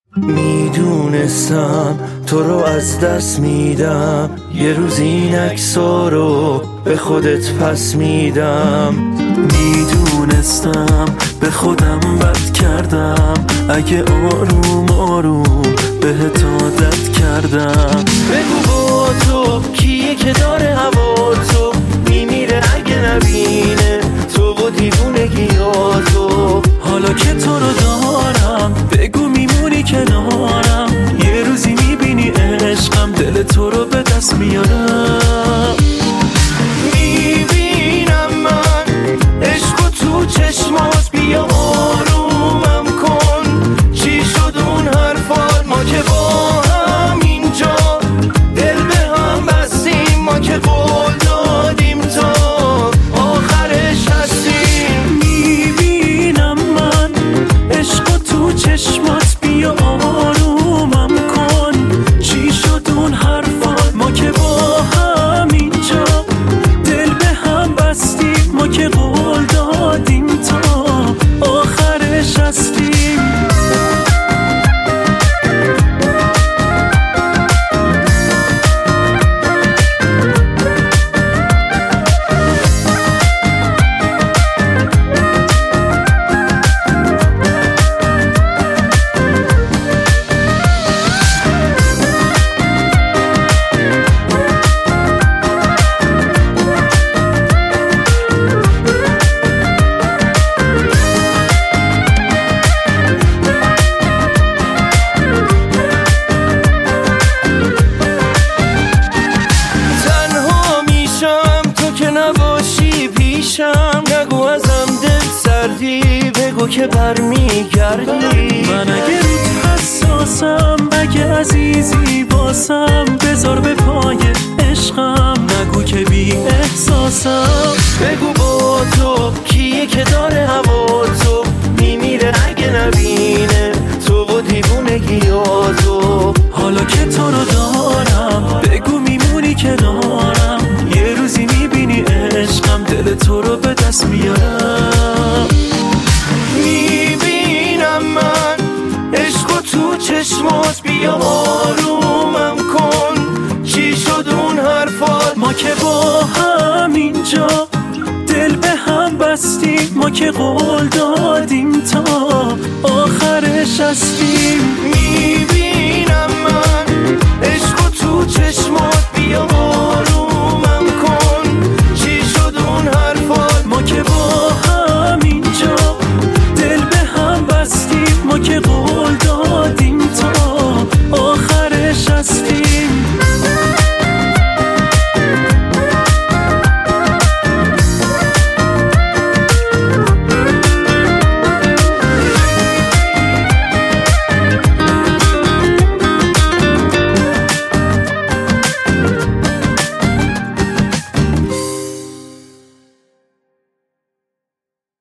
میدونستم تو رو از دست میدم، یه روز این عکس‌ها رو به خودت پس میدم. میدونستم به خودم بد کردم، اگه آروم آروم بهت عادت کردم. بگو با تو کیه که داره هوا تو میمیره اگه نبینه تو و دیوونگیاتو. حالا که تو رو دارم بگو میمونی کنارم، یه روزی میبینی عشقم دل تو رو به دست میارم. میبینم من عشقو تو چشمات، بیا آرومم کن. چی شد اون حرفات؟ ما که با هم اینجا دل به هم بستیم، ما که قول دادیم تا آخرش هستیم. میبینم من عشقو تو چشمات، بیا آرومم کن. چی شد اون حرفات؟ ما که با هم اینجا دل به هم بستیم، ما که قول دادیم تا آخرش هستیم. نباشی پیشم، نگو ازم دل سردی، بگو که برمیگردی. من اگه روت حساسم، اگه عزیزی باسم، بذار به پای عشقم، نگو که بی احساسم. بگو با تو کیه که داره هوا تو میمیره اگه نبینه تو و دیوونگیاتو. حالا که تو رو دارم بگو میمونی کنارم، یه روزی میبینی عشقم دل تو رو به دست میارم. میبینم من عشقو تو چشمات، بیا آرومم کن. چی شد اون حرفات؟ ما که با هم اینجا دل به هم بستیم، ما که قول دادیم تا آخرش هستیم.